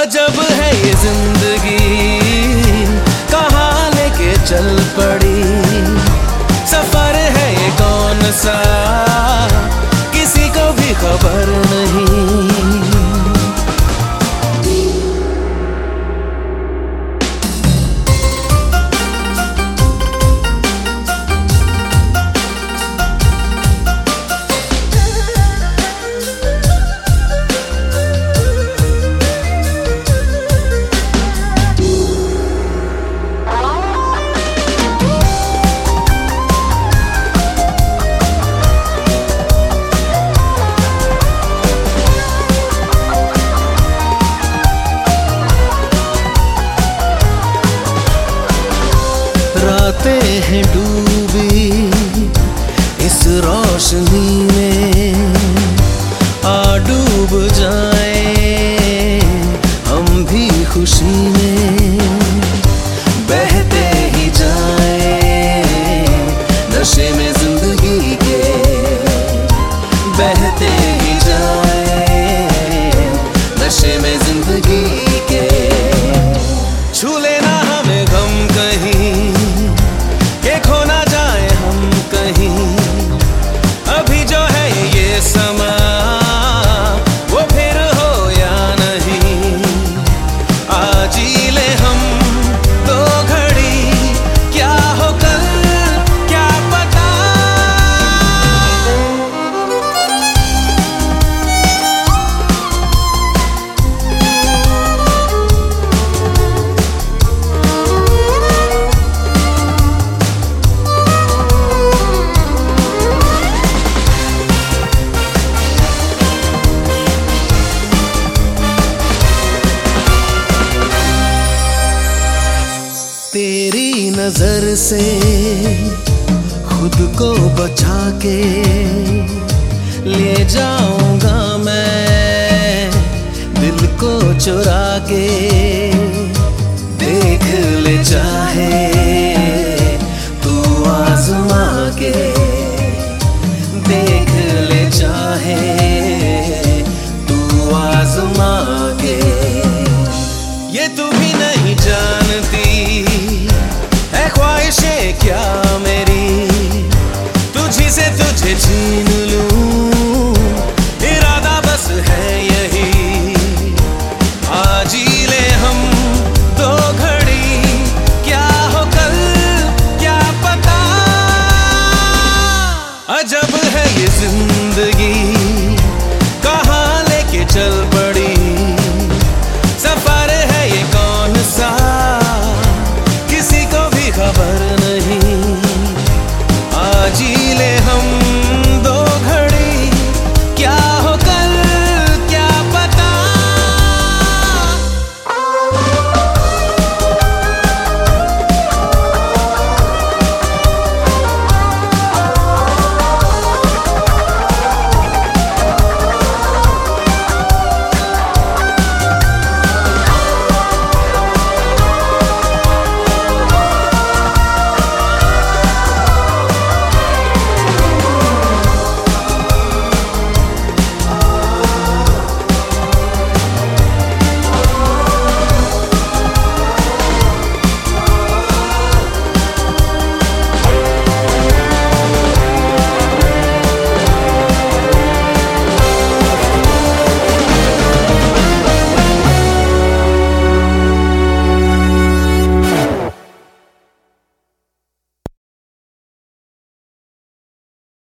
अजब है ये जिंदगी, कहाँ लेके चल पड़ी। सफर है ये कौन सा, किसी को भी खबर नहीं। रातें हैं डूबी इस रोशनी में, आ डूब जाए हम भी खुशी में। बहते ही जाए नशे में जिंदगी के, बहते ही जाए नशे में जिंदगी के। छू लेना हमें गम कहीं, के खो ना जाए हम कहीं। अभी जो है ये समा, वो फिर हो या नहीं। आज ही ले हम दो घड़ी, क्या हो कल क्या पता। तेरी नजर से खुद को बचा के ले जाऊंगा मैं दिल को चुरा के।